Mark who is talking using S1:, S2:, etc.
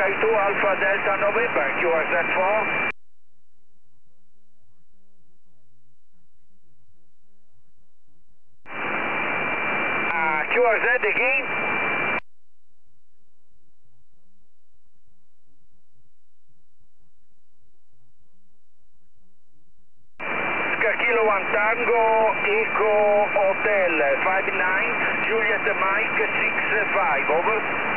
S1: 52 Alpha Delta November, QRZ4. QRZ again. Kilo 1 Tango, Eco Hotel 59, Juliet Mike 65, over.